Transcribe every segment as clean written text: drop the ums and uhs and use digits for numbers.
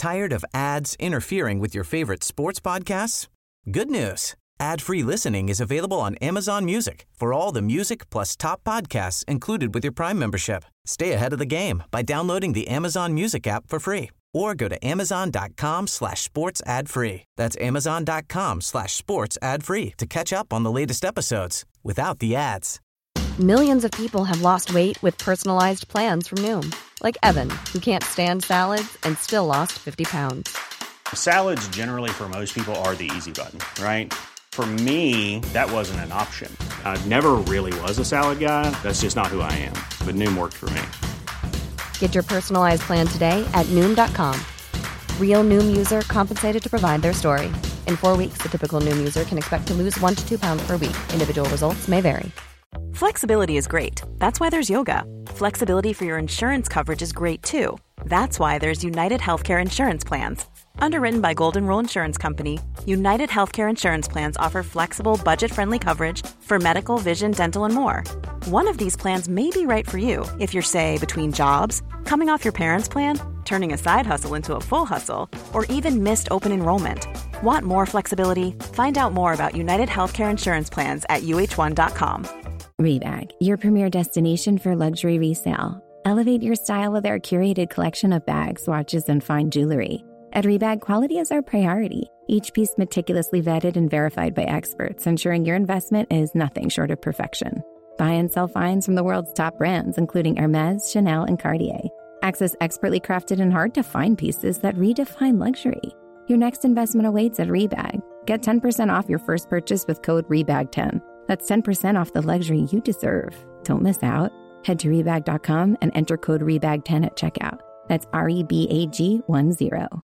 Tired of ads interfering with your favorite sports podcasts? Good news. Ad-free listening is available on Amazon Music for all the music plus top podcasts included with your Prime membership. Stay ahead of the game by downloading the Amazon Music app for free or go to amazon.com/sports ad free. That's amazon.com/sports ad free to catch up on the latest episodes without the ads. Millions of people have lost weight with personalized plans from Noom. Like Evan, who can't stand salads and still lost 50 pounds. Salads generally for most people are the easy button, right? For me, that wasn't an option. I never really was a salad guy. That's just not who I am. But Noom worked for me. Get your personalized plan today at Noom.com. Real Noom user compensated to provide their story. In 4 weeks, the typical Noom user can expect to lose 1 to 2 pounds per week. Individual results may vary. Flexibility is great. That's why there's yoga. Flexibility for your insurance coverage is great too. That's why there's United Healthcare Insurance Plans. Underwritten by Golden Rule Insurance Company, United Healthcare Insurance Plans offer flexible, budget-friendly coverage for medical, vision, dental, and more. One of these plans may be right for you if you're, say, between jobs, coming off your parents' plan, turning a side hustle into a full hustle, or even missed open enrollment. Want more flexibility? Find out more about United Healthcare Insurance Plans at uh1.com. Rebag, your premier destination for luxury resale. Elevate your style with our curated collection of bags, watches, and fine jewelry. At Rebag, quality is our priority. Each piece meticulously vetted and verified by experts, ensuring your investment is nothing short of perfection. Buy and sell finds from the world's top brands, including Hermès, Chanel, and Cartier. Access expertly crafted and hard-to-find pieces that redefine luxury. Your next investment awaits at Rebag. Get 10% off your first purchase with code REBAG10. That's 10% off the luxury you deserve. Don't miss out. Head to Rebag.com and enter code REBAG10 at checkout. That's REBAG10.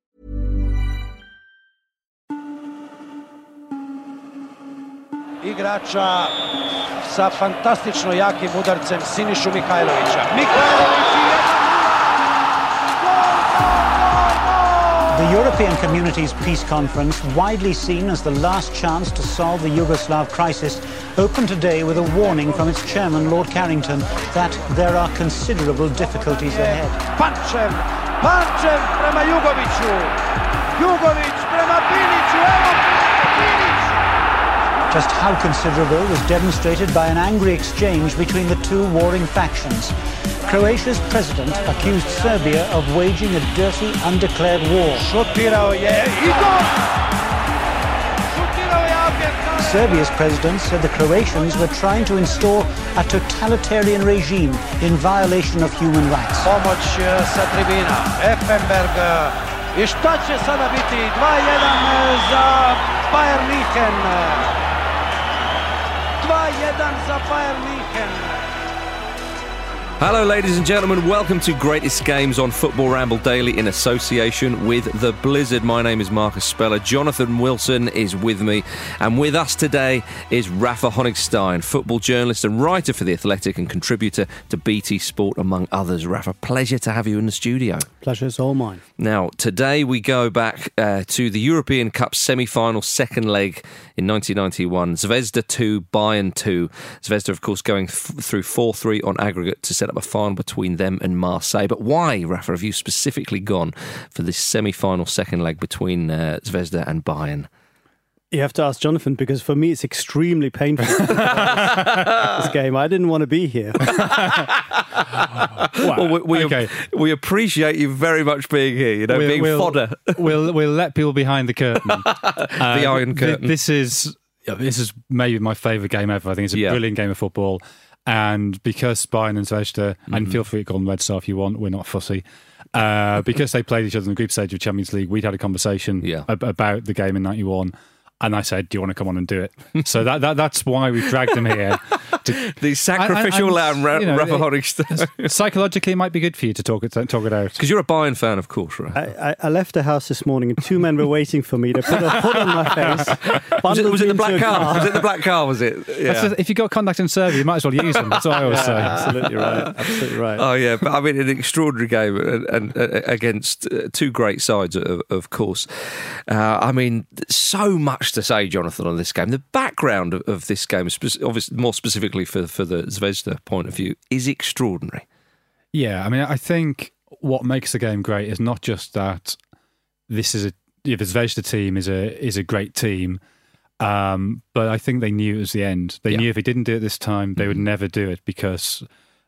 Igrača sa fantastično jakim udarcem Sinišu Mihajlovića. The European Community's Peace Conference, widely seen as the last chance to solve the Yugoslav crisis, opened today with a warning from its chairman, Lord Carrington, that there are considerable difficulties ahead. Pančev prema Jugoviću. Jugović prema Biliću. Evo Bilić. Just how considerable was demonstrated by an angry exchange between the two warring factions. Croatia's president accused Serbia of waging a dirty, undeclared war. Šutirao je i gol! Šutirao je Abir. Serbia's president said the Croatians were trying to install a totalitarian regime in violation of human rights. Pomoć sa tribina. Effenberg. I šta će sada biti? 2-1 za Bayern München. 2-1 za Bayern München. Hello, ladies and gentlemen. Welcome to Greatest Games on Football Ramble Daily in association with The Blizzard. My name is Marcus Speller. Jonathan Wilson is with me. And with us today is Rafa Honigstein, football journalist and writer for The Athletic and contributor to BT Sport, among others. Rafa, pleasure to have you in the studio. Pleasure's all mine. Now, today we go back to the European Cup semi-final second leg in 1991. Zvezda 2, Bayern 2. Zvezda, of course, going through 4-3 on aggregate to set up a final between them and Marseille. But why, Rafa, have you specifically gone for this semi-final second leg between Zvezda and Bayern? You have to ask Jonathan, because for me it's extremely painful. This game. I didn't want to be here. Well, we appreciate you very much being here, being fodder. We'll let people behind the curtain. The Iron Curtain. This is maybe my favourite game ever. I think it's a brilliant game of football. And because Bayern and Zvezda, and feel free to call them Red Star if you want, we're not fussy. Because they played each other in the group stage of Champions League, we'd had a conversation about the game in 91. And I said, do you want to come on and do it? So that's why we dragged him here. The sacrificial lamb, Rafa Honigstein. Psychologically, it might be good for you to talk it out. Because you're a Bayern fan, of course, right? I left the house this morning and two men were waiting for me to put a hood on my face. Was it the black car? Was it the black car, was it? Yeah. If you've got contact in Serbia, you might as well use them. That's what I always say. Absolutely right. Oh, yeah. But I mean, an extraordinary game and against two great sides, of course. I mean, so much to say, Jonathan, on this game. The background of this game, obviously more specifically for the Zvezda point of view, is extraordinary. Yeah, I mean, I think what makes the game great is not just that the Zvezda team is a great team. But I think they knew it was the end. They knew if they didn't do it this time, they would never do it because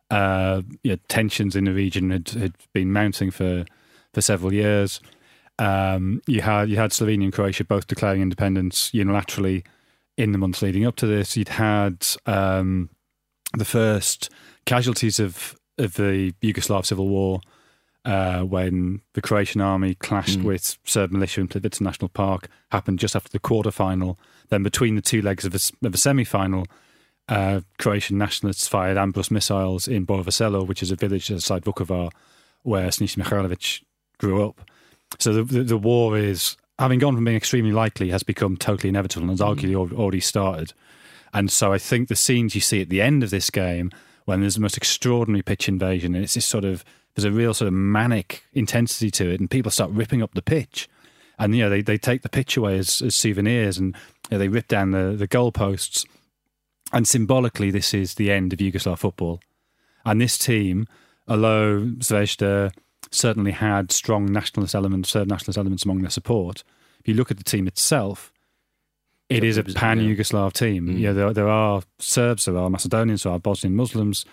tensions in the region had been mounting for several years. You had Slovenia and Croatia both declaring independence unilaterally in the months leading up to this. You'd had the first casualties of the Yugoslav civil war when the Croatian army clashed with Serb militia in Plivica National Park. Happened just after the quarter-final. Then between the two legs of a semi-final, Croatian nationalists fired Ambrus missiles in Borovo Selo, which is a village outside Vukovar where Siniša Mihajlović grew up. So the war is, having gone from being extremely likely, has become totally inevitable and has arguably already started. And so I think the scenes you see at the end of this game, when there's the most extraordinary pitch invasion, and it's this there's a real sort of manic intensity to it, and people start ripping up the pitch. And, they take the pitch away as souvenirs, and they rip down the goalposts. And symbolically, this is the end of Yugoslav football. And this team, although Zvezda certainly had strong Serb nationalist elements among their support, if you look at the team itself, it is a pan-Yugoslav team. There are Serbs, there are Macedonians, there are Bosnian Muslims,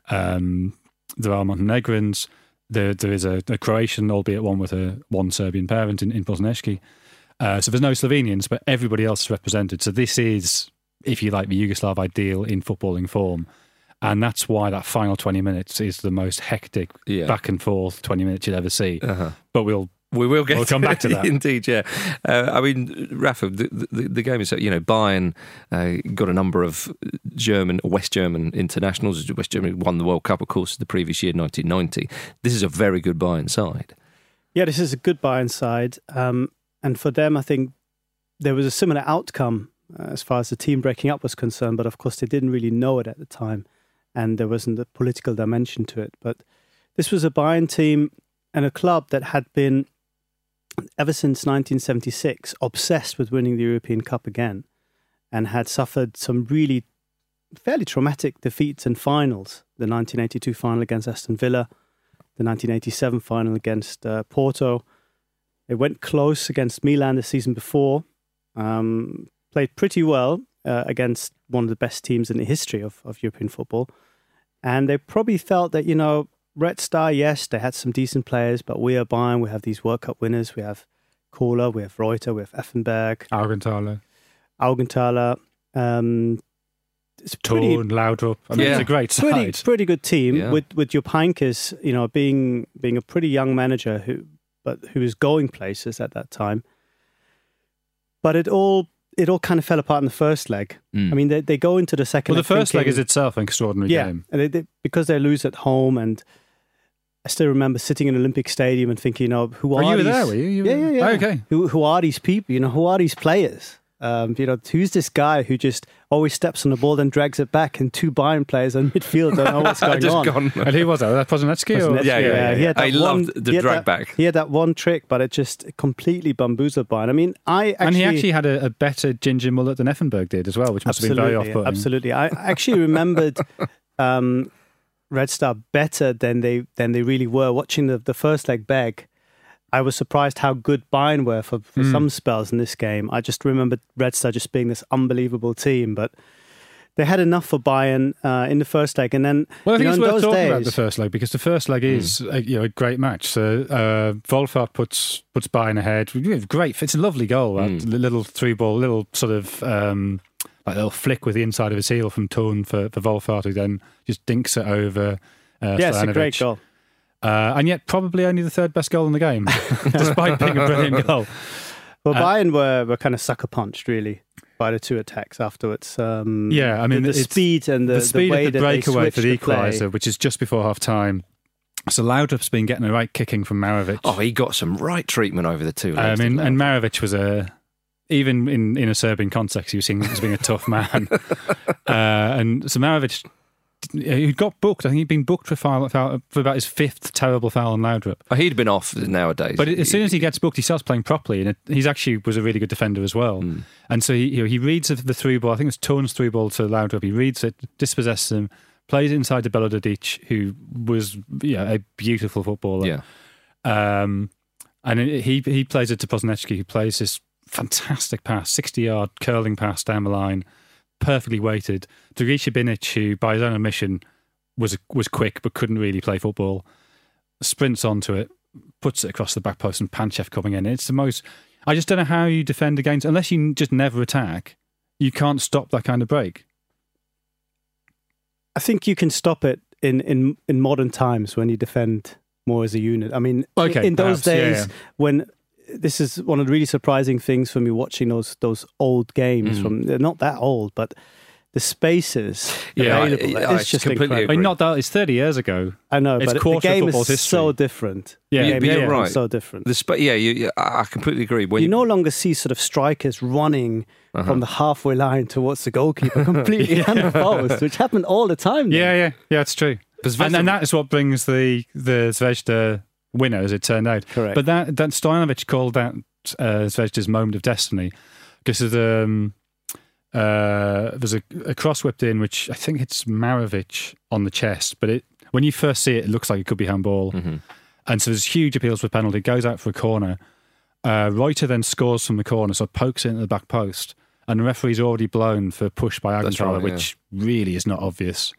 there are Montenegrins, there is a Croatian, albeit one with one Serbian parent in Bosneški. So there's no Slovenians, but everybody else is represented. So this is, if you like, the Yugoslav ideal in footballing form. And that's why that final 20 minutes is the most hectic back and forth 20 minutes you'd ever see. But we'll come back to that. Indeed, yeah. Rafa, the game is, Bayern got a number of West German internationals. West Germany won the World Cup, of course, the previous year, 1990. This is a very good Bayern side. Yeah, this is a good Bayern side. And for them, I think there was a similar outcome as far as the team breaking up was concerned. But of course, they didn't really know it at the time. And there wasn't a political dimension to it. But this was a Bayern team and a club that had been, ever since 1976, obsessed with winning the European Cup again, and had suffered some really fairly traumatic defeats in finals. The 1982 final against Aston Villa, the 1987 final against Porto. They went close against Milan the season before, played pretty well against one of the best teams in the history of European football. And they probably felt that, Red Star, yes, they had some decent players, but we are Bayern. We have these World Cup winners. We have Kohler, we have Reuter, we have Effenberg. Augenthaler. It's Torn, Laudrup. It's a great side. Pretty good team with Jupp Heynckes, being a pretty young manager who was going places at that time. But it all kind of fell apart in the first leg. I mean, they go into the second. Well, the first leg is itself an extraordinary game. And because they lose at home, and I still remember sitting in Olympic Stadium and thinking, who are these? You were there, were you? Yeah. Oh, okay. Who are these people? Who are these players? Who's this guy who just always steps on the ball and drags it back, and two Bayern players in midfield don't know what's going on. And who was that? Was that Pozanecki? Yeah. I loved the drag back. He had that one trick, but it just completely bamboozled Bayern. I mean, and he actually had a better ginger mullet than Effenberg did as well, which must have been very off-putting. Absolutely. I actually remembered Red Star better than they really were. Watching the first leg back, I was surprised how good Bayern were for some spells in this game. I just remembered Red Star just being this unbelievable team, but they had enough for Bayern in the first leg. And then, I think it's worth talking about the first leg, because the first leg is a great match. So Wolfart puts Bayern ahead. Great, it's a lovely goal. Little through ball, little sort of like a little flick with the inside of his heel from Thun for Wolfart, who then just dinks it over. It's a great goal. And yet probably only the third best goal in the game, despite being a brilliant goal. Well, Bayern were kind of sucker punched, really, by the two attacks afterwards. I mean, the speed and the speed way of the breakaway for the equaliser, which is just before half-time. So Laudrup's been getting a right kicking from Marovic. Oh, he got some right treatment over the two legs. And Marovic was even in a Serbian context, he was seen as being a tough man. And so Marovic, he got booked. I think he'd been booked for about his fifth terrible foul on Laudrup. Oh, he'd been off nowadays. But as soon as he gets booked, he starts playing properly, and he's actually was a really good defender as well. And so he reads the through ball. I think it's Thun's through ball to Laudrup. He reads it, dispossesses him, plays inside to Belodadic, who was a beautiful footballer. Yeah. And he plays it to Poznecki, who plays this fantastic pass, 60-yard curling pass down the line, perfectly weighted. To Grisha Binic, who by his own admission was quick but couldn't really play football, sprints onto it, puts it across the back post, and Panchev coming in. It's the most... I just don't know how you defend against... Unless you just never attack, you can't stop that kind of break. I think you can stop it in modern times when you defend more as a unit. I mean, in those days when... This is one of the really surprising things for me watching those old games. They're not that old, but the spaces available, it's just incredible. I mean, not that, it's 30 years ago. I know, but the game is so different. Yeah, you're right. So different. I completely agree. You no longer see sort of strikers running from the halfway line towards the goalkeeper completely unopposed, which happened all the time. Yeah, it's true. And that is what brings the Zvezda winner, as it turned out. Correct. But that Stojanovic called that Zvezda's moment of destiny, because there's a cross whipped in, which I think it's Marovic on the chest, but when you first see it, it looks like it could be handball. And so there's huge appeals for a penalty, goes out for a corner. Reuter then scores from the corner, so pokes it into the back post, and the referee's already blown for push by Augenthaler, which really is not obvious.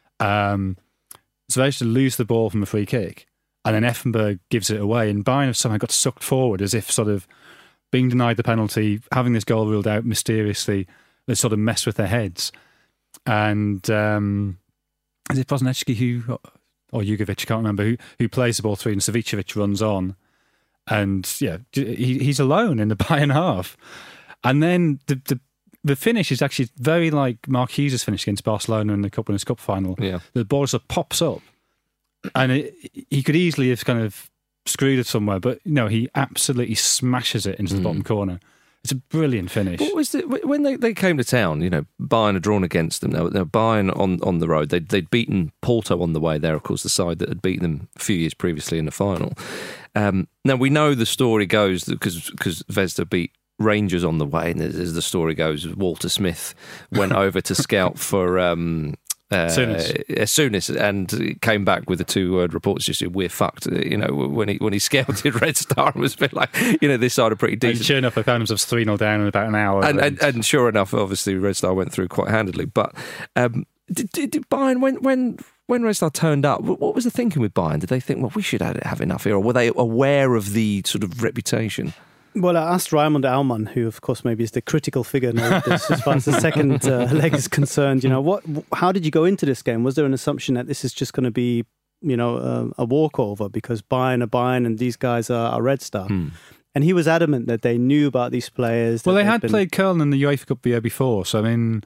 Zvezda lose the ball from a free kick, and then Effenberg gives it away, and Bayern have somehow got sucked forward as if sort of being denied the penalty, having this goal ruled out mysteriously, they sort of mess with their heads. And is it Poznecki or Jugovic, I can't remember, who plays the ball through, and Savicevic runs on. And he's alone in the Bayern half. And then the finish is actually very like Mark Hughes' finish against Barcelona in the Cup Winners' Cup final. Yeah. The ball sort of pops up. And he could easily have kind of screwed it somewhere, but no, he absolutely smashes it into the bottom corner. It's a brilliant finish. What was when they came to town? Bayern had drawn against them. They were Bayern on the road. They'd beaten Porto on the way there, of course, the side that had beaten them a few years previously in the final. Now we know the story goes because Zvezda beat Rangers on the way, and as the story goes, Walter Smith went over to scout for Souness, and came back with the 2-word reports. Just we're fucked. When he scouted Red Star, it was a bit like this side are pretty decent. And sure enough, they found themselves 3-0 down in about an hour. And sure enough, obviously Red Star went through quite handily. But did Bayern when Red Star turned up, what was the thinking with Bayern? Did they think, well, we should have enough here, or were they aware of the sort of reputation? Well, I asked Raimund Aumann, who, of course, maybe is the critical figure in all of this, as far as the second leg is concerned. How did you go into this game? Was there an assumption that this is just going to be, a walkover because Bayern are Bayern and these guys are Red Star? And he was adamant that they knew about these players. Well, they had played Köln in the UEFA Cup the year before, so I mean,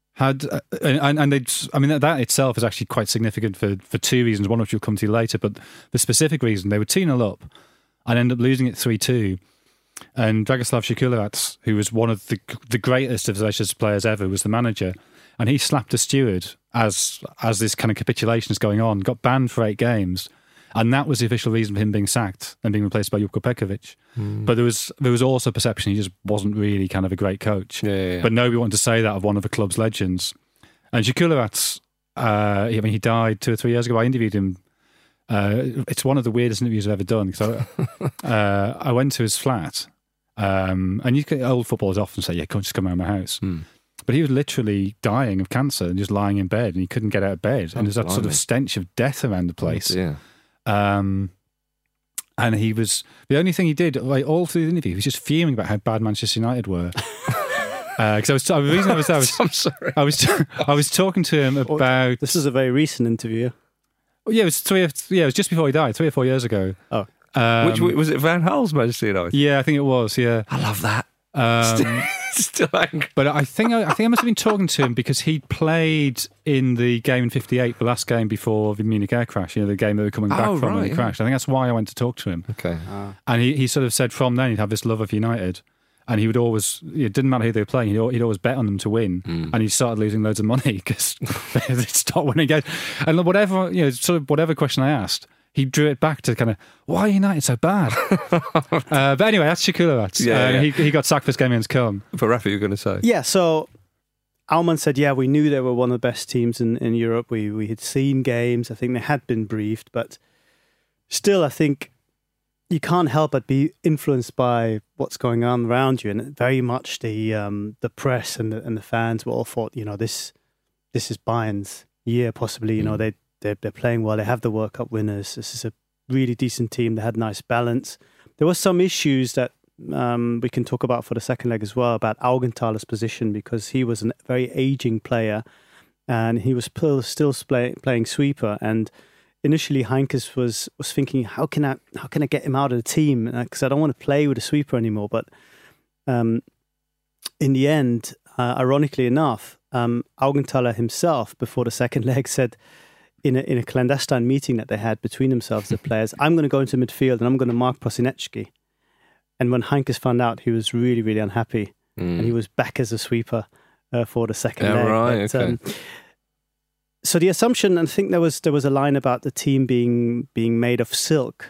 that itself is actually quite significant for two reasons. One of which we'll come to later, but the specific reason they were 2-0 up and ended up losing it 3-2. And Dragoslav Šukulovac, who was one of the greatest of Zvezda's players ever, was the manager, and he slapped a steward as this kind of capitulation is going on, got banned for 8 games, and that was the official reason for him being sacked and being replaced by Jutko Pekovic. But there was also perception he just wasn't really kind of a great coach. But nobody wanted to say that of one of the club's legends. And Šukulovac, he died 2 or 3 years ago. I interviewed him. It's one of the weirdest interviews I've ever done, because I went to his flat, and old footballers often say, just come around my house. But he was literally dying of cancer and just lying in bed, and he couldn't get out of bed, and there's that sort of stench of death around the place. And he was, the only thing he did all through the interview, he was just fuming about how bad Manchester United were. Because I was talking to him about, this is a very recent interview. Yeah, it was just before he died, 3 or 4 years ago. Oh, which was it? Van Gaal's Manchester United? Yeah, I think it was. Yeah, I love that. Still angry. But I think I must have been talking to him because he played in the game in '58, the last game before the Munich air crash. The game they were coming back from when it crashed. I think that's why I went to talk to him. Okay. And he sort of said from then he'd have this love of United. And he would always, it didn't matter who they were playing, he'd always bet on them to win. And he started losing loads of money because they stopped winning games. And whatever question I asked, he drew it back to kind of, why are United so bad? But anyway, that's Šukulovac. He got sacked for this game against Köln. But Rafa, you were going to say? Yeah, so Aumann said, we knew they were one of the best teams in Europe. We had seen games. I think they had been briefed. But still, I think you can't help but be influenced by what's going on around you, and very much the press and the fans were all thought, this is Bayern's year, possibly. They're playing well. They have the World Cup winners. This is a really decent team. They had nice balance. There were some issues that we can talk about for the second leg as well, about Augenthaler's position, because he was a very aging player and he was still playing sweeper. And initially Heinkes was thinking, how can I get him out of the team? Because I don't want to play with a sweeper anymore. But in the end, ironically enough, Augenthaler himself, before the second leg, said in a clandestine meeting that they had between themselves, the players, I'm going to go into midfield and I'm going to mark Prosinecki. And when Heinkes found out, he was really, really unhappy. And he was back as a sweeper for the second leg. Right, okay. So the assumption, and I think there was a line about the team being made of silk,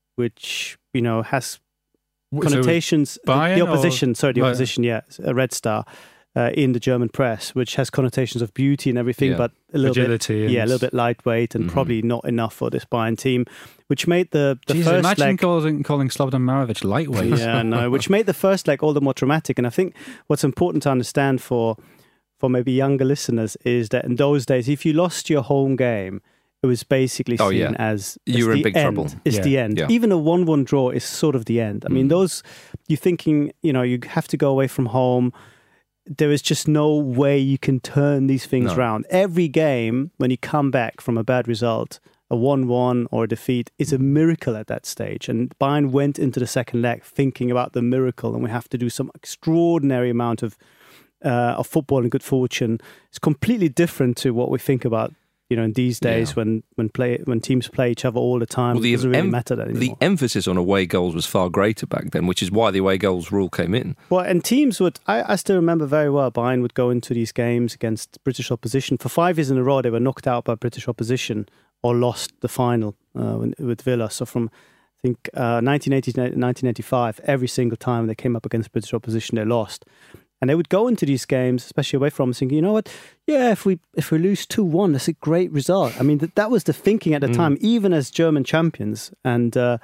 which, has connotations. The opposition, a Red Star. In the German press, which has connotations of beauty and everything, but a little agility bit, a little bit lightweight and probably not enough for this Bayern team, which made the first imagine leg... calling Slobodan Marovic lightweight. Yeah, no, which made the first leg all the more dramatic. And I think what's important to understand for maybe younger listeners is that in those days, if you lost your home game, it was basically seen as you were in big end. trouble. It's the end. Yeah. Even a 1-1 draw is sort of the end. I mean, you're thinking, you have to go away from home. There is just no way you can turn these things around. Every game, when you come back from a bad result, a 1-1 or a defeat, is a miracle at that stage. And Bayern went into the second leg thinking about the miracle, and we have to do some extraordinary amount of football and good fortune. It's completely different to what we think about, in these days when teams play each other all the time. It doesn't really matter that anymore. The emphasis on away goals was far greater back then, which is why the away goals rule came in. Well, and teams would, I still remember very well, Bayern would go into these games against British opposition. For 5 years in a row, they were knocked out by British opposition or lost the final with Villa. So from, I think, 1980 to 1985, every single time they came up against British opposition, they lost. And they would go into these games, especially away from, thinking, you know what? Yeah, if we lose 2-1, that's a great result. I mean, that was the thinking at the time, even as German champions. And so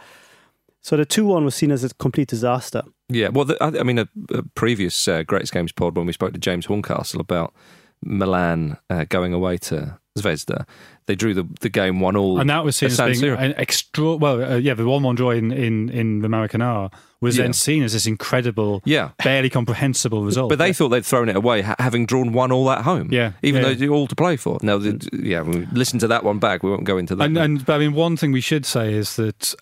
the 2-1 was seen as a complete disaster. Yeah, well, a previous Greatest Games pod, when we spoke to James Horncastle about Milan going away to Zvezda, they drew the game 1-1, and that was seen as being an extra. Well, the 1-1 draw in the Maracanã was then seen as this incredible, barely comprehensible result. But they thought they'd thrown it away, having drawn 1-1 at home. Even though they're all to play for. Now, we listen to that one back. We won't go into that. But I mean, one thing we should say is that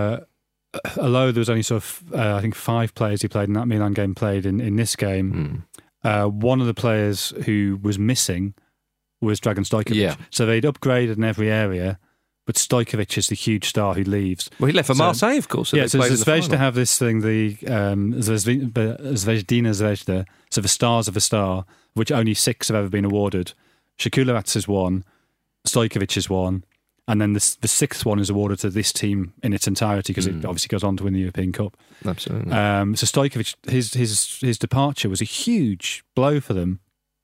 although there was only sort of I think 5 players who played in that Milan game played in this game, one of the players who was missing was Dragan Stojkovic. Yeah. So they'd upgraded in every area, but Stojkovic is the huge star who leaves. Well, he left for Marseille, of course. So Zvezda have this thing, the Zvezdina Zvezda, so the stars of a star, which only 6 have ever been awarded. Šakulerac is one, Stojkovic is one, and then the 6th one is awarded to this team in its entirety, because it obviously goes on to win the European Cup. Absolutely. So Stojkovic, his departure was a huge blow for them.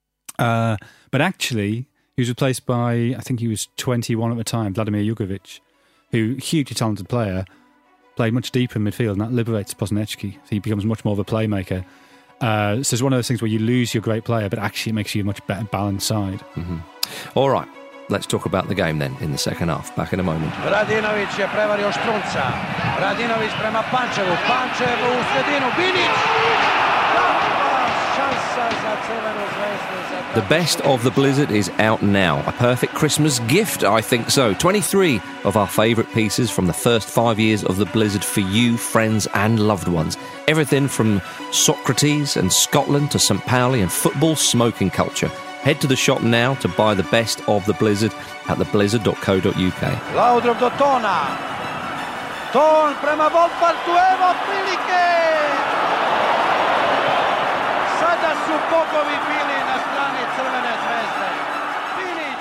But actually, he was replaced by, I think he was 21 at the time, Vladimir Jugovic, who, hugely talented player, played much deeper in midfield, and that liberates Prosinecki. So he becomes much more of a playmaker. So it's one of those things where you lose your great player, but actually it makes you a much better balanced side. All right, let's talk about the game then in the second half. Back in a moment. Radinovic je prevario Štrunca. Radinovic prema Pančevu. Pančev u sredinu. Bilić! The Best of the Blizzard is out now. A perfect Christmas gift, I think so. 23 of our favourite pieces from the first 5 years of the Blizzard for you, friends and loved ones. Everything from Socrates and Scotland to St. Pauli and football smoking culture. Head to the shop now to buy the Best of the Blizzard at theblizzard.co.uk. Laudrup do Tona. Ton prema Volpartuevo, prilike! Sada su bogovi bili na strani Crvene zvezde. Bilić!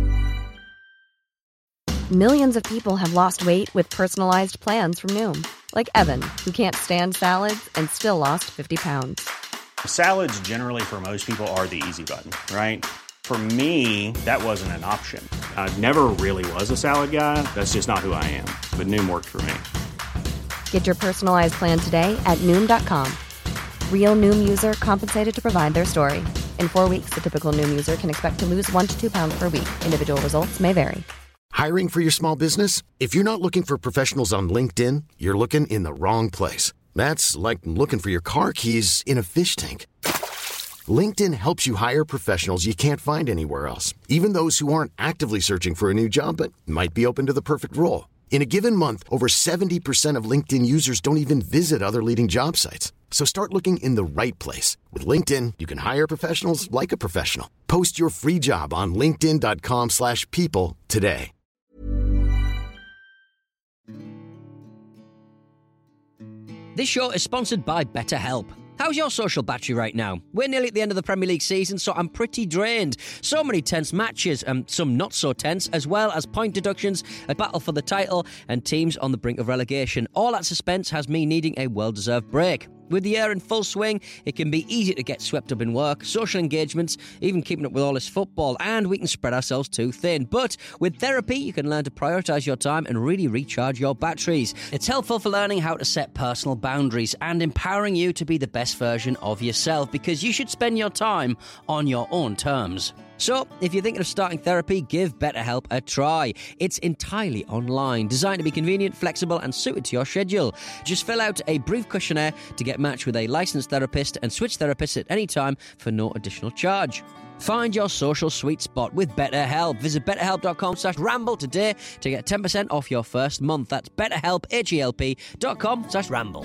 Millions of people have lost weight with personalized plans from Noom. Like Evan, who can't stand salads and still lost 50 pounds. Salads generally for most people are the easy button, right? For me, that wasn't an option. I never really was a salad guy. That's just not who I am. But Noom worked for me. Get your personalized plan today at Noom.com. Real Noom user compensated to provide their story. In 4 weeks, the typical Noom user can expect to lose 1 to 2 pounds per week. Individual results may vary. Hiring for your small business? If you're not looking for professionals on LinkedIn, you're looking in the wrong place. That's like looking for your car keys in a fish tank. LinkedIn helps you hire professionals you can't find anywhere else, even those who aren't actively searching for a new job but might be open to the perfect role. In a given month, over 70% of LinkedIn users don't even visit other leading job sites. So start looking in the right place. With LinkedIn, you can hire professionals like a professional. Post your free job on linkedin.com/people today. This show is sponsored by BetterHelp. How's your social battery right now? We're nearly at the end of the Premier League season, so I'm pretty drained. So many tense matches, and some not so tense, as well as point deductions, a battle for the title, and teams on the brink of relegation. All that suspense has me needing a well-deserved break. With the year in full swing, it can be easy to get swept up in work, social engagements, even keeping up with all this football, and we can spread ourselves too thin. But with therapy, you can learn to prioritise your time and really recharge your batteries. It's helpful for learning how to set personal boundaries and empowering you to be the best version of yourself, because you should spend your time on your own terms. So, if you're thinking of starting therapy, give BetterHelp a try. It's entirely online, designed to be convenient, flexible, and suited to your schedule. Just fill out a brief questionnaire to get matched with a licensed therapist and switch therapists at any time for no additional charge. Find your social sweet spot with BetterHelp. Visit betterhelp.com/ramble today to get 10% off your first month. That's BetterHelp, HELP.com/ramble.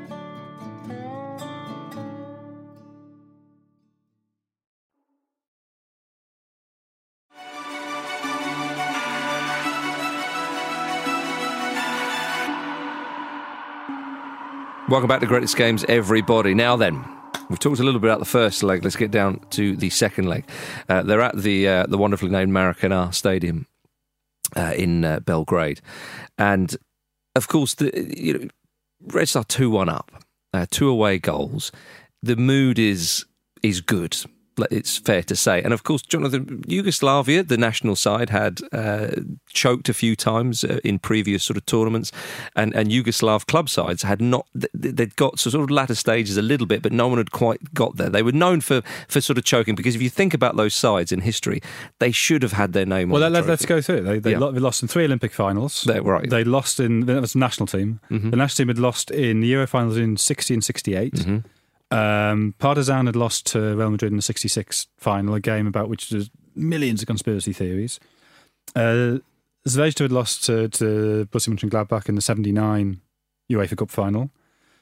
Welcome back to Greatest Games, everybody. Now then, we've talked a little bit about the first leg. Let's get down to the second leg. They're at the wonderfully named Maracanã Stadium in Belgrade. And, of course, Red Star 2-1 up, 2 away goals. The mood is good, it's fair to say. And, of course, Jonathan, Yugoslavia, the national side, had choked a few times in previous sort of tournaments, and Yugoslav club sides had not. They'd got sort of latter stages a little bit, but no one had quite got there. They were known for sort of choking, because if you think about those sides in history, they should have had their name on the trophy. Let's go through it. They lost in 3 Olympic finals. Right. They lost in, that was the national team. Mm-hmm. The national team had lost in the Euro finals in 60 and 68. Mm-hmm. Partizan had lost to Real Madrid in the 66 final, a game about which there's millions of conspiracy theories. Zvezda had lost to Borussia Mönchengladbach in the 79 UEFA Cup final.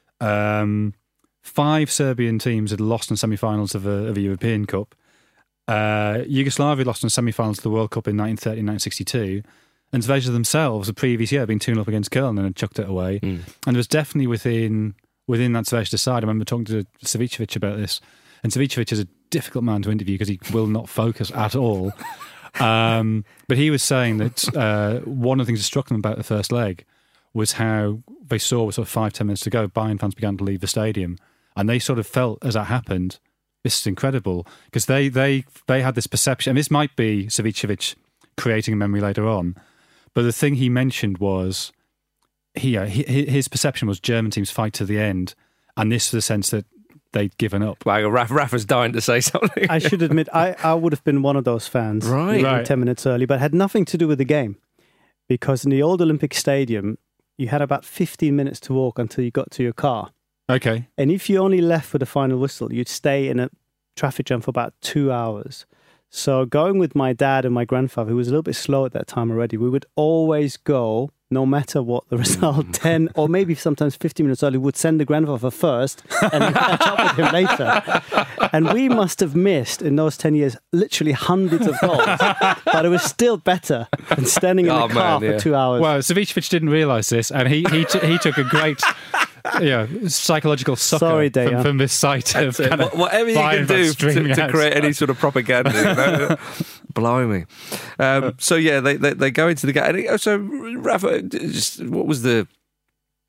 5 Serbian teams had lost in semi-finals of a European Cup. Yugoslavia lost in semi-finals of the World Cup in 1930 and 1962. And Zvezda themselves, the previous year, had been 2-0 up against Köln and had chucked it away. And it was definitely within that Zvezda side. I remember talking to Savicevic about this, and Savicevic is a difficult man to interview because he will not focus at all. But he was saying that one of the things that struck them about the first leg was how they saw with sort of 5-10 minutes to go, Bayern fans began to leave the stadium, and they sort of felt as that happened, this is incredible, because they had this perception, and this might be Savicevic creating a memory later on, but the thing he mentioned was his perception was German teams fight to the end, and this was the sense that they'd given up. Wow, Rafa's dying to say something. I should admit, I would have been one of those fans, right. 10 minutes early, but had nothing to do with the game, because in the old Olympic Stadium, you had about 15 minutes to walk until you got to your car. Okay. And if you only left for the final whistle, you'd stay in a traffic jam for about 2 hours. So going with my dad and my grandfather, who was a little bit slow at that time already, we would always go, no matter what the result, 10 or maybe sometimes 15 minutes early, would send the grandfather first and then catch up with him later. And we must have missed, in those 10 years, literally hundreds of goals. But it was still better than standing in the car for 2 hours. Well, Savicevic didn't realise this, and he took a great... psychological sucker from this site of whatever you can do to create any sort of propaganda. Blimey. So yeah, they go into the game. So Rafa, what was the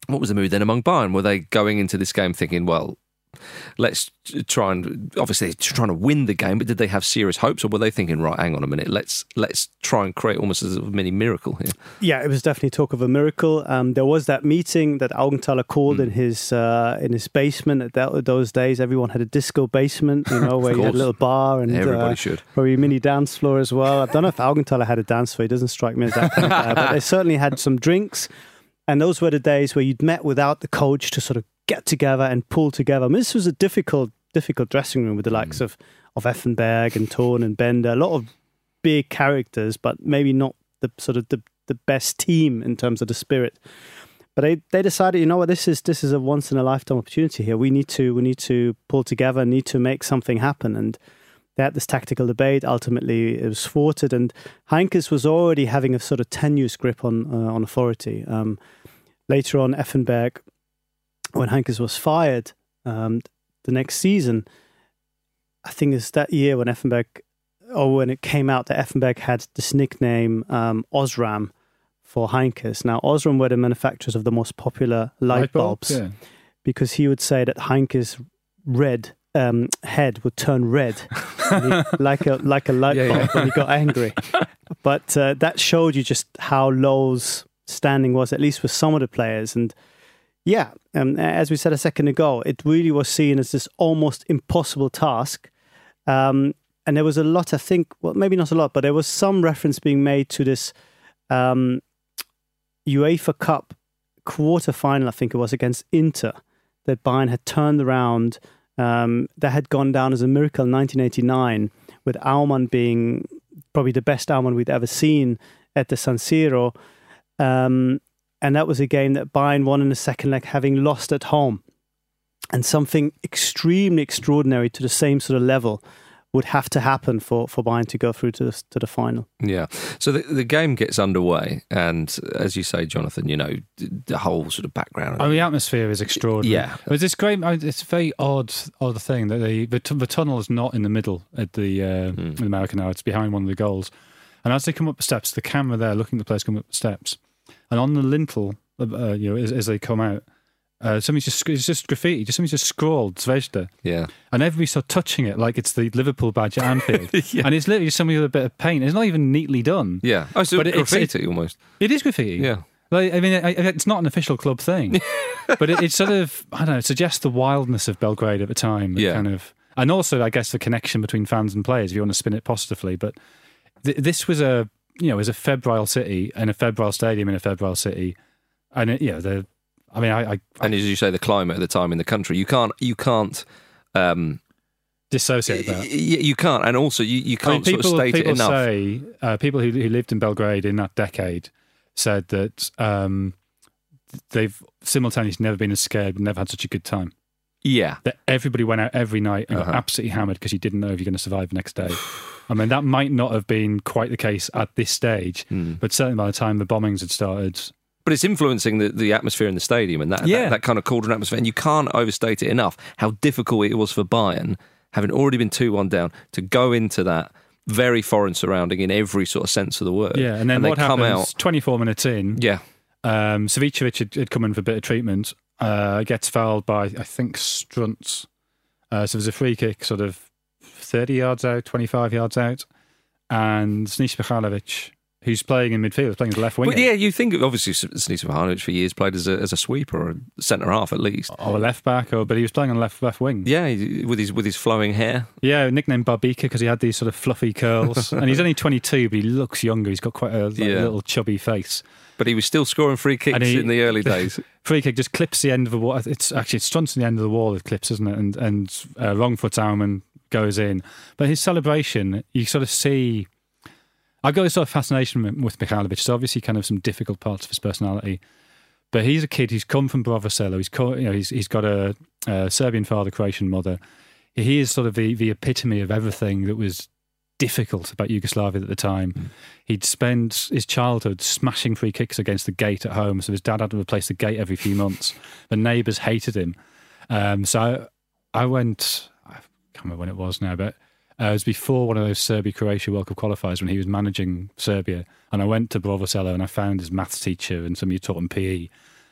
what was the mood then among Bayern? Were they going into this game thinking, well, let's try and obviously trying to win the game, but did they have serious hopes, or were they thinking, right, hang on a minute, let's try and create almost a mini miracle here? Yeah, it was definitely talk of a miracle. There was that meeting that Augenthaler called in his basement. At those days, everyone had a disco basement, where you had a little bar and everybody should probably a mini dance floor as well. I don't know if Augenthaler had a dance floor. He doesn't strike me as that kind of guy, but they certainly had some drinks. And those were the days where you'd met without the coach to sort of get together and pull together. I mean, this was a difficult dressing room with the likes of Effenberg and Thorn and Bender. A lot of big characters, but maybe not the sort of the best team in terms of the spirit. But they decided, this is a once in a lifetime opportunity here. We need to pull together, need to make something happen. And they had this tactical debate. Ultimately, it was thwarted, and Heinkes was already having a sort of tenuous grip on authority. Later on, Effenberg, when Heinkes was fired the next season, I think it's that year when when it came out that Effenberg had this nickname Osram for Heinkes. Now, Osram were the manufacturers of the most popular light bulbs, because he would say that Heinkes' head would turn red like a light bulb when he got angry. But that showed you just how Low's standing was, at least with some of the players. And as we said a second ago, it really was seen as this almost impossible task. And there was a lot, I think, well, maybe not a lot, but there was some reference being made to this UEFA Cup quarter-final, I think it was, against Inter, that Bayern had turned around. That had gone down as a miracle in 1989, with Aumann being probably the best Aumann we'd ever seen at the San Siro. And that was a game that Bayern won in the second leg, having lost at home. And something extremely extraordinary to the same sort of level would have to happen for Bayern to go through to the final. Yeah. So the game gets underway, and as you say, Jonathan, the whole sort of background. The atmosphere is extraordinary. Yeah. It was this great. It's a very odd thing that the tunnel is not in the middle at the American now. It's behind one of the goals. And as they come up the steps, the camera there looking at the players come up the steps, and on the lintel, as they come out, somebody's just graffiti. Somebody's just scrawled Zvezda. Yeah. And everybody's sort of touching it like it's the Liverpool badge at Anfield. And it's literally somebody with a bit of paint. It's not even neatly done. Yeah. Oh, so it's graffiti almost. It is graffiti. Yeah. Like, I mean, it's not an official club thing, but it sort of, I don't know, it suggests the wildness of Belgrade at the time. And also, I guess, the connection between fans and players, if you want to spin it positively. But this was a febrile city and a febrile stadium in a febrile city. And, and as you say, the climate at the time in the country, you can't dissociate that. You can't, and also you can't sort of state it enough. People who lived in Belgrade in that decade said that they've simultaneously never been as scared, but never had such a good time. Yeah, that everybody went out every night and got absolutely hammered because you didn't know if you're going to survive the next day. I mean, that might not have been quite the case at this stage, but certainly by the time the bombings had started. But it's influencing the atmosphere in the stadium and that kind of cauldron atmosphere. And you can't overstate it enough how difficult it was for Bayern, having already been 2-1 down, to go into that very foreign surrounding in every sort of sense of the word. Yeah, and then what happens, 24 minutes in, Savicevic had come in for a bit of treatment, gets fouled by, I think, Struntz. So there's a free kick sort of 30 yards out, 25 yards out, and Siniša Mihajlović, who's playing in midfield, playing as a left winger. But you think obviously Siniša Mihajlović for years played as a sweeper or a centre half at least, or a left back, but he was playing on left wing. Yeah, with his flowing hair. Yeah, nicknamed Barbika because he had these sort of fluffy curls, and he's only 22, but he looks younger. He's got quite a little chubby face. But he was still scoring free kicks in the early days. Free kick just clips the end of the wall. It's Struntz in the end of the wall. It clips, isn't it? And wrong foot Aumann goes in. But his celebration, you sort of see. I've got this sort of fascination with Mihajlović. It's obviously kind of some difficult parts of his personality, but he's a kid who's come from Bravo Selo. He's got a Serbian father, Croatian mother. He is sort of the epitome of everything that was difficult about Yugoslavia at the time. He'd spend his childhood smashing free kicks against the gate at home, so his dad had to replace the gate every few months. The neighbours hated him. So I went, I can't remember when it was now, but it was before one of those Serbia-Croatia World Cup qualifiers when he was managing Serbia, and I went to Bravo Selo and I found his maths teacher and somebody who taught him PE,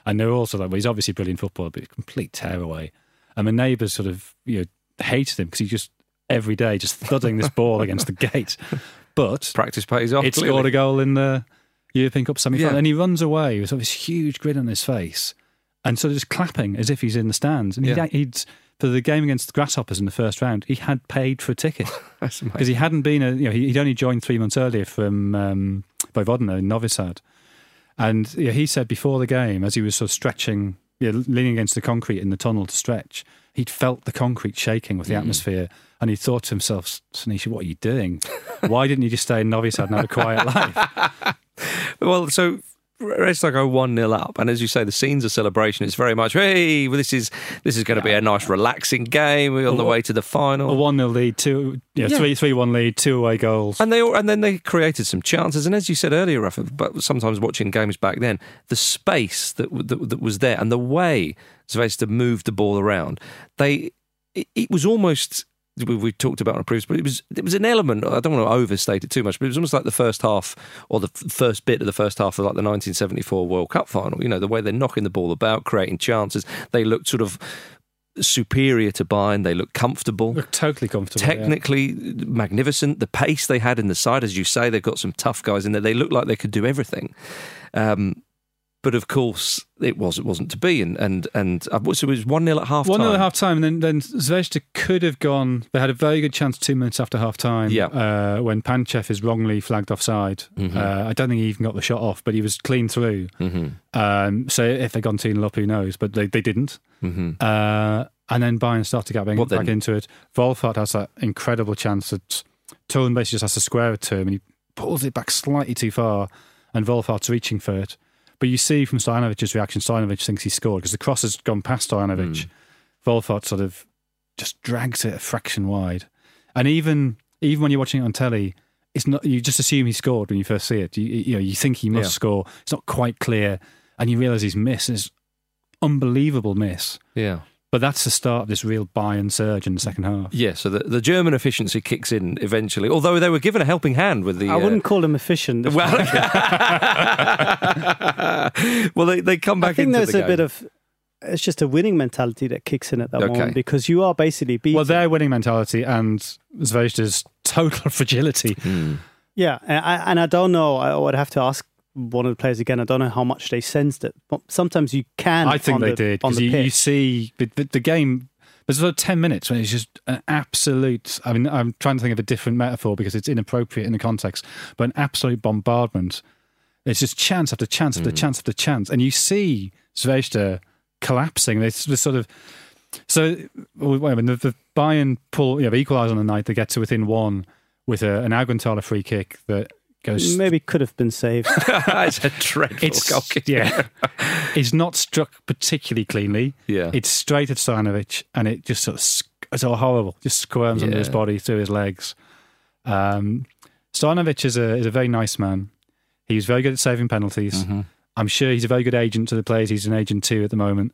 And they're also like, well, he's obviously a brilliant footballer, but complete tearaway. And my neighbours sort of hated him because he just every day just thudding this ball against the gate. But practice pays off. It scored a goal in the European Cup semi-final, and he runs away with this huge grin on his face and sort of just clapping as if he's in the stands. And he'd for the game against the Grasshoppers in the first round, he had paid for a ticket because he hadn't been he'd only joined 3 months earlier from Vojvodina in Novi Sad. And he said before the game, as he was sort of stretching, leaning against the concrete in the tunnel to stretch, he'd felt the concrete shaking with the atmosphere, and he thought to himself, Sanisha, what are you doing? Why didn't you just stay in Novi Sad and have a quiet life? Well, so Red Star go 1-0 up, and as you say, the scenes of celebration, it's very much, hey, well, this is going to be a nice relaxing game. We're on the way to the final. A 1-0 lead, 3-1 lead, 2 away goals. And then they created some chances, and as you said earlier, Rafa, but sometimes watching games back then, the space that was there and the way Zvezda moved the ball around, it was almost... We talked about on a previous, but it was an element. I don't want to overstate it too much, but it was almost like the first half or the first bit of the first half of like the 1974 World Cup final. The way they're knocking the ball about, creating chances. They looked sort of superior to Bayern. They looked comfortable, totally comfortable, technically magnificent. The pace they had in the side, as you say, they've got some tough guys in there. They looked like they could do everything. But of course, it wasn't to be, and so it was 1-0 at half time. 1-0 at half time, and then Zvezda could have gone. They had a very good chance 2 minutes after half time. When Panchev is wrongly flagged offside. I don't think he even got the shot off, but he was clean through. So if they'd gone 2-0 up, who knows? But they didn't. And then Bayern started to get back into it. Wolfhard has that incredible chance that Turin basically just has to square it to him, and he pulls it back slightly too far, and Wolfhard's reaching for it. But you see from Stojanovic's reaction, Stojanovic thinks he scored because the cross has gone past Stojanovic. Wolfhard sort of just drags it a fraction wide. And even when you're watching it on telly, it's not. You just assume he scored when you first see it. You think he must score. It's not quite clear, and you realise he's missed. It's unbelievable miss. Yeah. But that's the start of this real Bayern surge in the second half. Yeah, so the German efficiency kicks in eventually, although they were given a helping hand with the... I wouldn't call them efficient. Well, they come back into the game. I think there's a bit of... It's just a winning mentality that kicks in at that moment, because you are basically beating... Well, their winning mentality and Zvezda's total fragility. Yeah, and I don't know, I would have to ask one of the players again. I don't know how much they sensed it, but sometimes you can. I think they did, because you see the game. There's sort of 10 minutes when it's just an absolute. I mean, I'm trying to think of a different metaphor because it's inappropriate in the context, but an absolute bombardment. It's just chance after chance after chance after chance, and you see Zvezda collapsing. This sort of. So when the Bayern pull, they equalise on the night. They get to within one with an Augenthaler free kick that. Maybe could have been saved. It's a dreadful goal kick. Yeah. It's not struck particularly cleanly. Yeah. It's straight at Stojanovic, and it just sort of, it's all horrible. Just squirms under his body, through his legs. Stojanovic is a very nice man. He's very good at saving penalties. I'm sure he's a very good agent to the players. He's an agent too at the moment.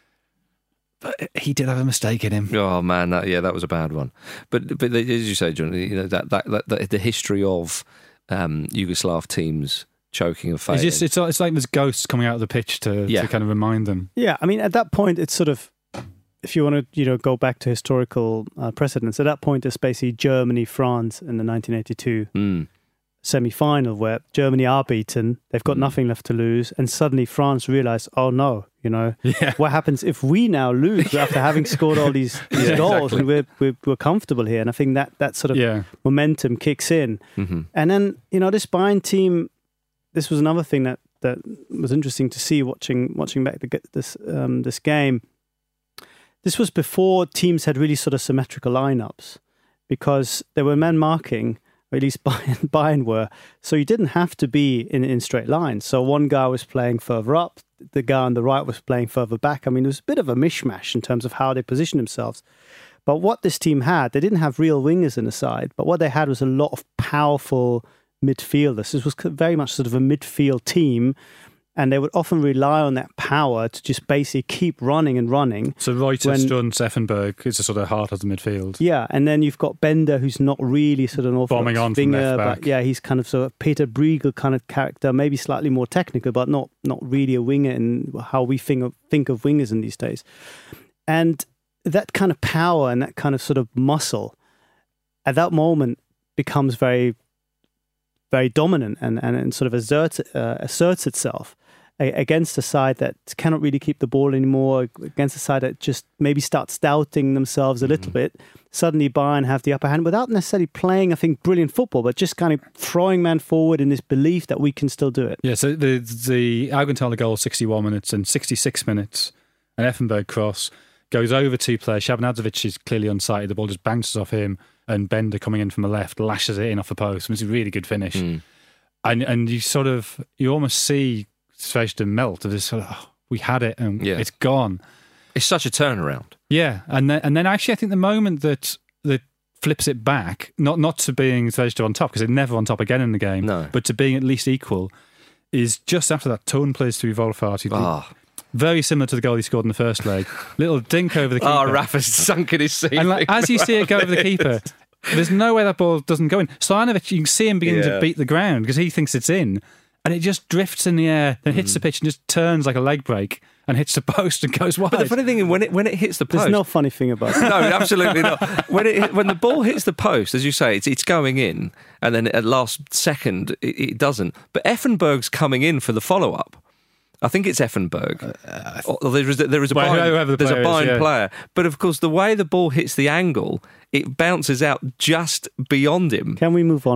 But he did have a mistake in him. Oh man, that was a bad one. But as you say, John, that the history of Yugoslav teams choking and failing. It's like there's ghosts coming out of the pitch to kind of remind them. Yeah, I mean, at that point, it's sort of, if you want to go back to historical precedents, at that point, it's basically Germany-France in the 1982 semi-final, where Germany are beaten, they've got nothing left to lose, and suddenly France realise, oh no, what happens if we now lose after having scored all these goals, and we're comfortable here? And I think that sort of momentum kicks in. And then this Bayern team, this was another thing that was interesting to see watching back this game. This was before teams had really sort of symmetrical lineups, because there were men marking, or at least Bayern were, so you didn't have to be in straight lines. So one guy was playing further up, the guy on the right was playing further back. I mean, it was a bit of a mishmash in terms of how they positioned themselves. But what this team had, they didn't have real wingers in the side, but what they had was a lot of powerful midfielders. This was very much sort of a midfield team And they would often rely on that power to just basically keep running and running. So Reuter, Stuntz, Effenberg is the sort of heart of the midfield. Yeah, and then you've got Bender, who's not really sort of an bombing on from left back. But yeah, he's kind of sort of Peter Briegel kind of character, maybe slightly more technical, but not really a winger in how we think of wingers in these days. And that kind of power and that kind of sort of muscle at that moment becomes very, very dominant and sort of asserts itself against a side that cannot really keep the ball anymore, against a side that just maybe starts doubting themselves a little bit. Suddenly Bayern have the upper hand without necessarily playing, I think, brilliant football, but just kind of throwing man forward in this belief that we can still do it. Yeah, so the Augenthaler goal, 61 minutes, and 66 minutes, an Effenberg cross, goes over two players. Shabanadzovic is clearly unsighted. The ball just bounces off him, and Bender coming in from the left lashes it in off the post. It's a really good finish. And you almost see Zvezda melt of this sort of, we had it and it's gone. It's such a turnaround. Yeah, and then actually I think the moment that flips it back, not to being Zvezda on top, because they're never on top again in the game, but to being at least equal, is just after that Tone plays through Wolfhard. Very similar to the goal he scored in the first leg. Little dink over the keeper. Oh, Rafa's sunk in his seat. And as you see it go over the keeper, there's no way that ball doesn't go in. Stojanovic, you can see him beginning to beat the ground because he thinks it's in. And it just drifts in the air, then hits the pitch and just turns like a leg break and hits the post and goes wide. But the funny thing is, when it hits the post... There's no funny thing about it. No, absolutely not. When the ball hits the post, as you say, it's going in, and then at last second, it doesn't. But Effenberg's coming in for the follow-up. I think it's Effenberg. There is a Bayern player. But of course, the way the ball hits the angle, it bounces out just beyond him. Can we move on?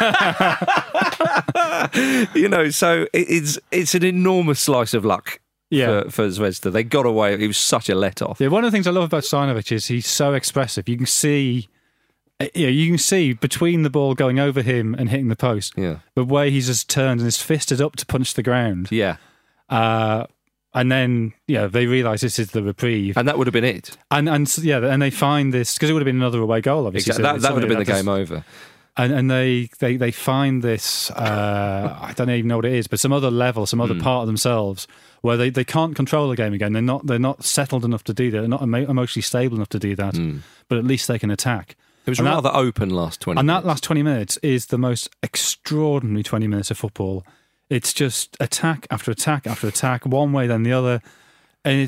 So it's an enormous slice of luck for Zvezda. They got away. It was such a let-off. Yeah, one of the things I love about Stojanovic is he's so expressive. You can see between the ball going over him and hitting the post, the way he's just turned and his fist is up to punch the ground. Yeah. And then, they realise this is the reprieve. And that would have been it. And they find this, because it would have been another away goal, obviously. Exactly. That would have been the game over. And they find this, I don't even know what it is, but some other level, some other part of themselves where they can't control the game again. They're not settled enough to do that. They're not emotionally stable enough to do that. But at least they can attack. It was rather open last 20 minutes. And that last 20 minutes is the most extraordinary 20 minutes of football. It's just attack after attack after attack, one way then the other, and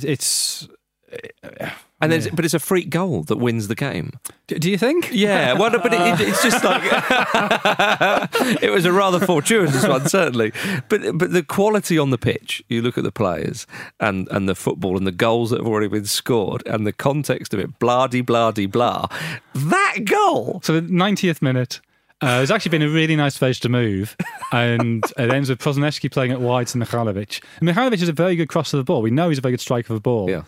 but it's a freak goal that wins the game. Do you think? Yeah, well, but it's just like it was a rather fortuitous one, certainly. But the quality on the pitch, you look at the players and the football and the goals that have already been scored and the context of it, blah-de-blah-de-blah. That goal. So the 90th minute. It's actually been a really nice Zvezda move, and it ends with Prosinecki playing it wide to Mihajlovic. And Mihajlovic is a very good crosser of the ball. We know he's a very good striker of the ball. Yeah.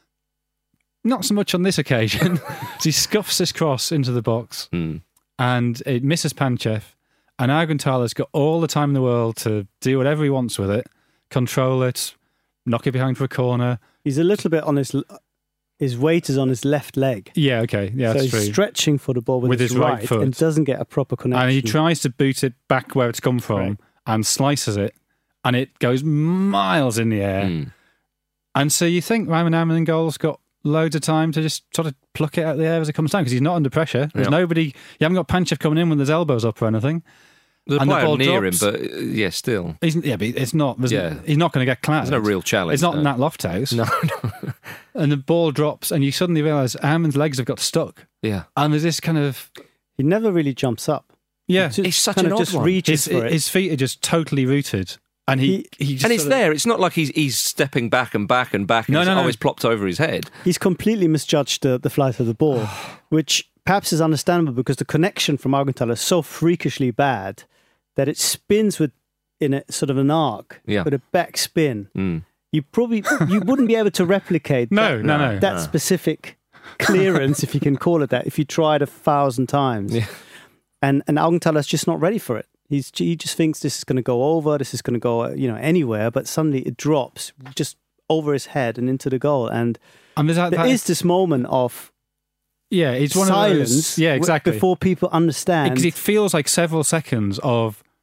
Not so much on this occasion. So he scuffs this cross into the box, and it misses Panchev, and Augenthaler's got all the time in the world to do whatever he wants with it, control it, knock it behind for a corner. He's a little bit on his weight is on his left leg. Yeah, okay. Yeah, so that's true. He's stretching for the ball with his right foot and doesn't get a proper connection. And he tries to boot it back where it's come from and slices it, and it goes miles in the air. And so you think Raymond Ammenengold's got loads of time to just sort of pluck it out of the air as it comes down because he's not under pressure. There's nobody. You haven't got Panchev coming in with his elbows up or anything. There's a player near him, but still. But it's not. He's not going to get clattered. There's no real challenge. It's not Nat Lofthouse. No. And the ball drops, and you suddenly realise Ammen's legs have got stuck. Yeah. And there's this kind of. He never really jumps up. Yeah. It's such an odd one. Reaches for it. His feet are just totally rooted. And he just and it's there. It's not like he's stepping back and back and back. And it's always plopped over his head. He's completely misjudged the flight of the ball, which perhaps is understandable because the connection from Augenthaler is so freakishly bad that it spins in a sort of an arc with a back spin. You wouldn't be able to replicate that specific clearance, if you can call it that, if you tried 1,000 times. Yeah. And Augenthaler's just not ready for it. He just thinks this is going to go over, this is going to go anywhere, but suddenly it drops just over his head and into the goal. And there is this moment of it's one silence of those, exactly. before people understand. Because it feels like several seconds of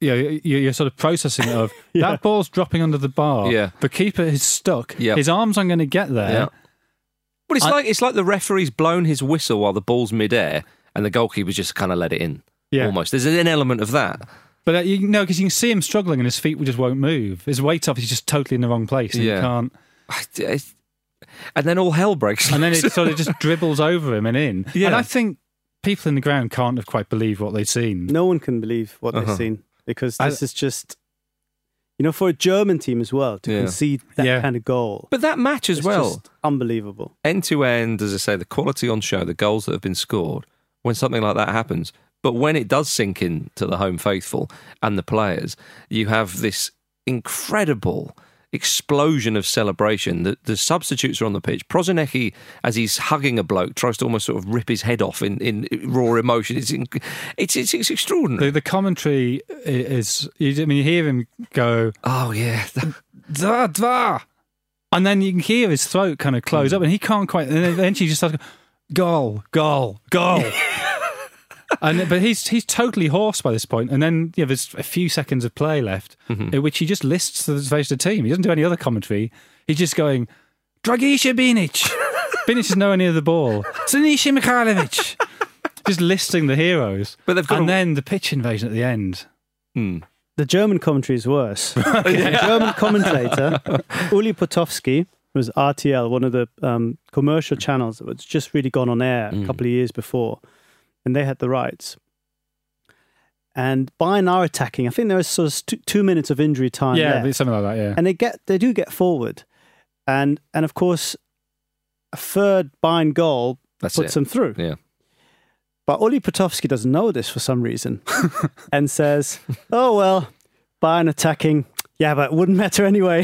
you're sort of processing it of that ball's dropping under the bar. Yeah. The keeper is stuck. Yep. His arms aren't going to get there. Yeah. But it's like the referee's blown his whistle while the ball's midair, and the goalkeeper's just kind of let it in. Yeah. Almost. There's an element of that. But because you can see him struggling and his feet just won't move. His weight's obviously just totally in the wrong place. And you can't. And then all hell breaks. And then it sort of just dribbles over him and in. Yeah. And I think people in the ground can't have quite believed what they've seen. No one can believe what they've seen, because this is just, for a German team as well, to concede that kind of goal. But that match as well. Just unbelievable. End to end, as I say, the quality on show, the goals that have been scored, when something like that happens. But when it does sink in to the home faithful and the players, you have this incredible explosion of celebration. The substitutes are on the pitch. Prosinecki, as he's hugging a bloke, tries to almost sort of rip his head off in raw emotion. It's extraordinary. The commentary is, you hear him go, oh yeah, dva. And then you can hear his throat kind of close up, and he can't quite, and then eventually he just starts going, goal. But he's totally hoarse by this point, and then there's a few seconds of play left, in which he just lists the Zvezda team. He doesn't do any other commentary. He's just going, Dragiša Binic. Binic is nowhere near the ball. Siniša Mihajlović. Just listing the heroes. But they've got then the pitch invasion at the end. The German commentary is worse. The German commentator, Uli Potofsky, was RTL, one of the commercial channels that was just really gone on air a couple of years before. And they had the rights. And Bayern are attacking. I think there was sort of 2 minutes of injury time left. Yeah, something like that, yeah. And they do get forward. And of course, a third Bayern goal puts them through. Yeah. But Uli Potofsky doesn't know this for some reason and says, oh, well, Bayern attacking. Yeah, but it wouldn't matter anyway.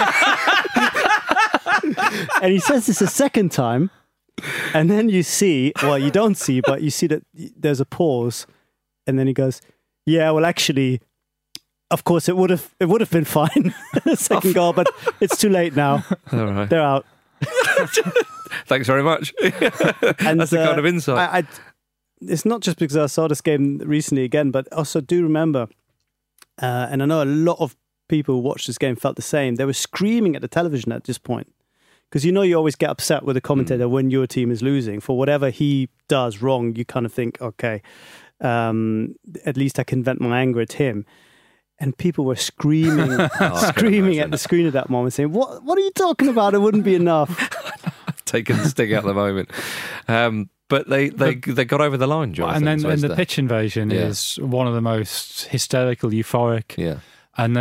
And he says this a second time. And then you don't see, but you see that there's a pause, and then he goes, "Yeah, well, actually, of course, it would have been fine, second goal, but it's too late now. All right. They're out." Thanks very much. And that's the kind of insight. It's not just because I saw this game recently again, but also do remember, and I know a lot of people who watched this game felt the same. They were screaming at the television at this point. Because you always get upset with the commentator when your team is losing. For whatever he does wrong, you kind of think, okay, at least I can vent my anger at him. And people were screaming at the screen at that moment, saying, what are you talking about? It wouldn't be enough. Taking the sting out of the moment. But they got over the line, Jonathan. And then the pitch invasion is one of the most hysterical, euphoric. Yeah. And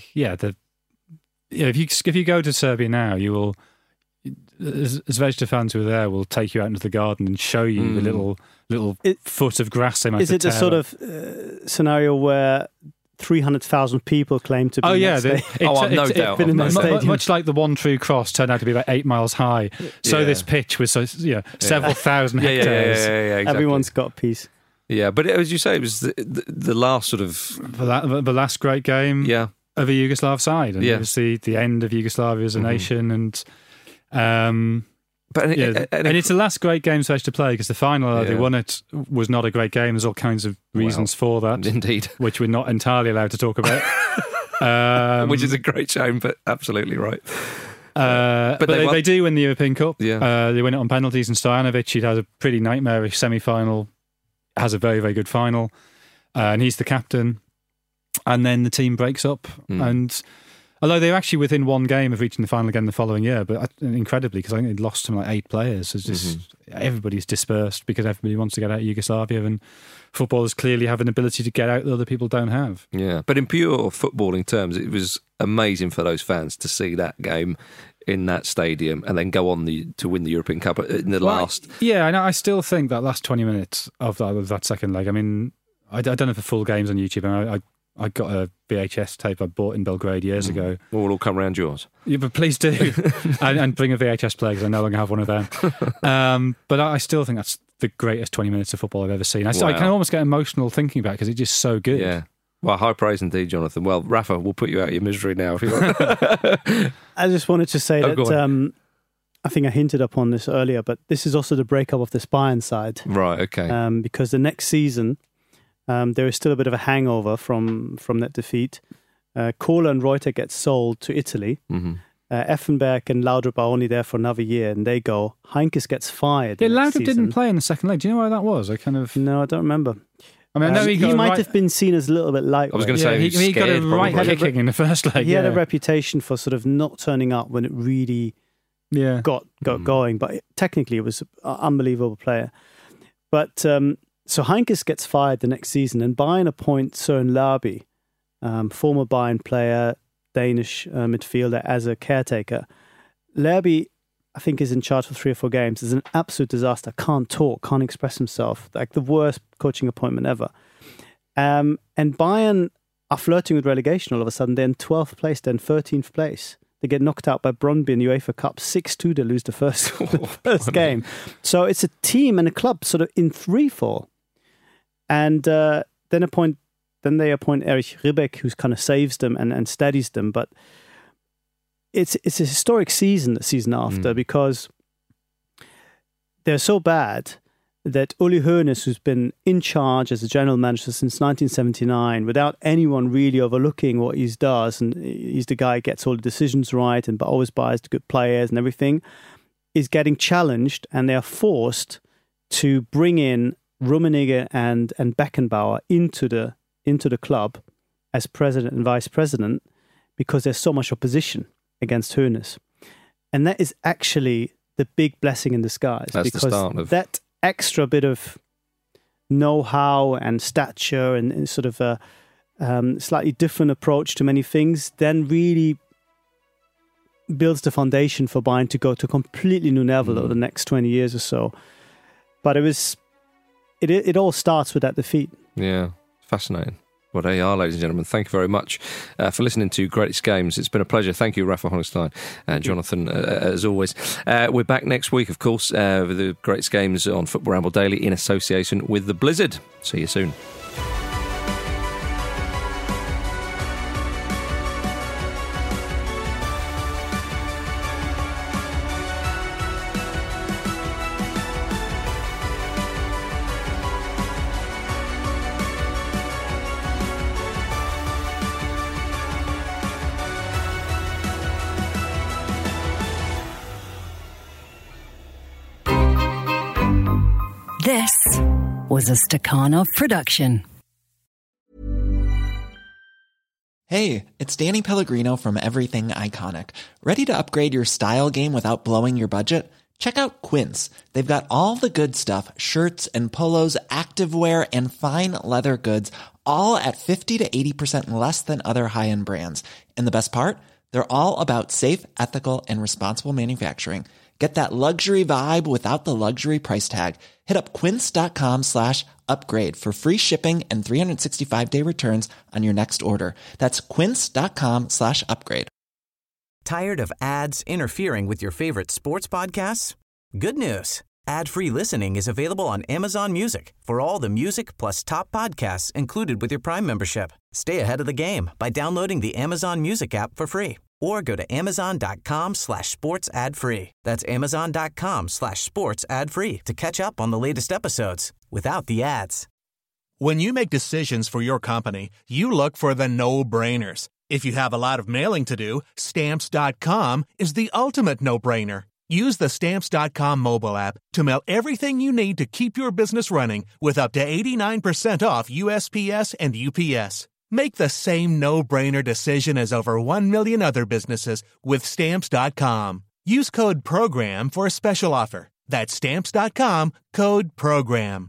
if you go to Serbia now, you will... Zvezda fans who are there will take you out into the garden and show you the little foot of grass they might have. Is it the sort of scenario where 300,000 people claim to be? Oh yeah, no doubt. Much like the One True Cross turned out to be about 8 miles high. So this pitch was several thousand hectares. Yeah, exactly. Everyone's got a piece. Yeah, but as you say, it was the last sort of the last great game of a Yugoslav side, and it was the end of Yugoslavia as a nation, and and it's the last great game Zvezda to play, because the final they won it was not a great game. There's all kinds of reasons for that, indeed, which we're not entirely allowed to talk about. Which is a great shame, but absolutely right. But they do win the European Cup. Yeah. They win it on penalties, and Stojanovic, he has a pretty nightmarish semi-final, has a very, very good final, and he's the captain. And then the team breaks up, and although they're actually within one game of reaching the final again the following year, but incredibly, because I think they'd lost something like 8 players. It's just everybody's dispersed because everybody wants to get out of Yugoslavia, and footballers clearly have an ability to get out that other people don't have. Yeah, but in pure footballing terms, it was amazing for those fans to see that game in that stadium and then go on to win the European Cup in the last. Yeah, I still think that last 20 minutes of that second leg. I mean, I don't know if the full game's on YouTube, and I got a VHS tape I bought in Belgrade years ago. We'll all come round yours. Yeah, but please do. and bring a VHS player, because I no longer have one of them. But I still think that's the greatest 20 minutes of football I've ever seen. I can almost get emotional thinking about it, because it's just so good. Yeah. Well, high praise indeed, Jonathan. Well, Rafa, we'll put you out of your misery now if you want. I just wanted to say that I think I hinted upon this earlier, but this is also the breakup of this Bayern side. Right, okay. Because the next season, There is still a bit of a hangover from that defeat. Kohler and Reuter get sold to Italy. Mm-hmm. Effenberg and Laudrup are only there for another year, and they go. Heinkes gets fired. Yeah, Laudrup didn't play in the second leg. Do you know why that was? No, I don't remember. I mean, I know he might have been seen as a little bit lightweight. I was going to say he got a right kicking in the first leg. He had a reputation for sort of not turning up when it really got going, but technically it was an unbelievable player. But so Heinkes gets fired the next season, and Bayern appoint Søren Larby, former Bayern player, Danish midfielder, as a caretaker. Larby, I think, is in charge for 3 or 4 games. Is an absolute disaster. Can't talk, can't express himself. Like the worst coaching appointment ever. And Bayern are flirting with relegation all of a sudden. They're in 12th place, then 13th place. They get knocked out by Brøndby in the UEFA Cup 6-2. They lose the first game. So it's a team and a club sort of in free fall. And then they appoint Erich Ribbeck, who kind of saves them and steadies them. But it's a historic season, the season after, because they're so bad that Uli Hoeneß, who's been in charge as a general manager since 1979, without anyone really overlooking what he does, and he's the guy who gets all the decisions right and always buys the good players and everything, is getting challenged, and they are forced to bring in Rummenigge and Beckenbauer into the club as president and vice president, because there's so much opposition against Hoeneß. And that is actually the big blessing in disguise. That's because the start of that extra bit of know-how and stature and sort of a slightly different approach to many things then really builds the foundation for Bayern to go to a completely new level over the next 20 years or so. But it all starts with that defeat. Yeah, fascinating. Well, there you are, ladies and gentlemen. Thank you very much for listening to Greatest Games. It's been a pleasure. Thank you, Rafa Honigstein and Jonathan, as always. We're back next week, of course, with the Greatest Games on Football Ramble Daily in association with the Blizzard. See you soon. This was a Stakhanov production. Hey, it's Danny Pellegrino from Everything Iconic. Ready to upgrade your style game without blowing your budget? Check out Quince. They've got all the good stuff, shirts and polos, activewear, and fine leather goods, all at 50 to 80% less than other high-end brands. And the best part? They're all about safe, ethical, and responsible manufacturing. Get that luxury vibe without the luxury price tag. Hit up quince.com/upgrade for free shipping and 365-day returns on your next order. That's quince.com/upgrade. Tired of ads interfering with your favorite sports podcasts? Good news. Ad-free listening is available on Amazon Music for all the music plus top podcasts included with your Prime membership. Stay ahead of the game by downloading the Amazon Music app for free, or go to amazon.com/sports ad free. That's amazon.com/sports ad free to catch up on the latest episodes without the ads. When you make decisions for your company, you look for the no-brainers. If you have a lot of mailing to do, Stamps.com is the ultimate no-brainer. Use the Stamps.com mobile app to mail everything you need to keep your business running with up to 89% off USPS and UPS. Make the same no-brainer decision as over 1 million other businesses with Stamps.com. Use code PROGRAM for a special offer. That's Stamps.com, code PROGRAM.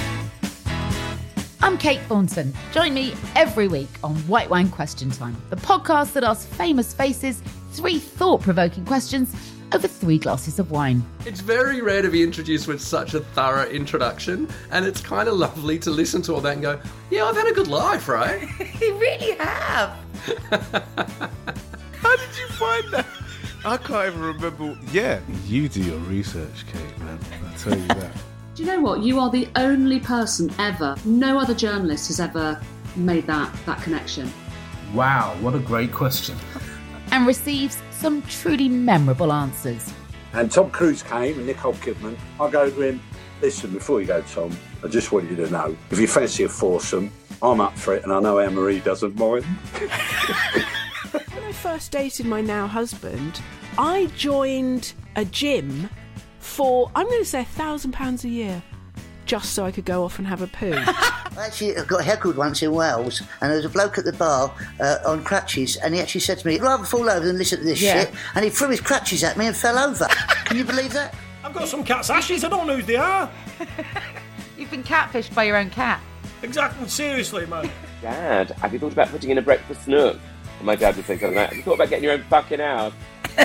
I'm Kate Thornton. Join me every week on White Wine Question Time, the podcast that asks famous faces 3 thought-provoking questions over 3 glasses of wine. It's very rare to be introduced with such a thorough introduction, and it's kind of lovely to listen to all that and go, yeah, I've had a good life, right? You really have. How did you find that? I can't even remember. Yeah, you do your research, Kate, man. I'll tell you that. Do you know what? You are the only person ever, no other journalist has ever made that connection. Wow, what a great question. And receives some truly memorable answers. And Tom Cruise came and Nicole Kidman. I go to him, Listen, before you go, Tom, I just want you to know, if you fancy a foursome, I'm up for it, and I know Anne-Marie doesn't mind. When I first dated my now husband, I joined a gym for, I'm going to say, £1,000 a year, just so I could go off and have a poo. Actually, I got heckled once in Wales, and there was a bloke at the bar on crutches, and he actually said to me, I'd rather fall over than listen to this shit, and he threw his crutches at me and fell over. Can you believe that? I've got some cat's ashes, I don't know who they are. You've been catfished by your own cat. Exactly, seriously, man. Dad, have you thought about putting in a breakfast nook? And my dad would say something like, have you thought about getting your own fucking house?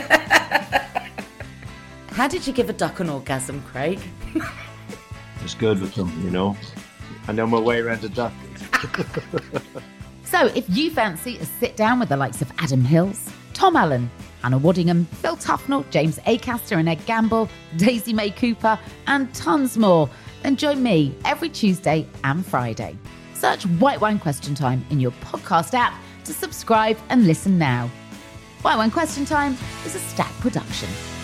How did you give a duck an orgasm, Craig? It's good with them, you know. I know my way around a duck. So if you fancy a sit down with the likes of Adam Hills, Tom Allen, Hannah Waddingham, Phil Tufnell, James Acaster and Ed Gamble, Daisy May Cooper, and tons more, then join me every Tuesday and Friday. Search White Wine Question Time in your podcast app to subscribe and listen now. White Wine Question Time is a Stack production.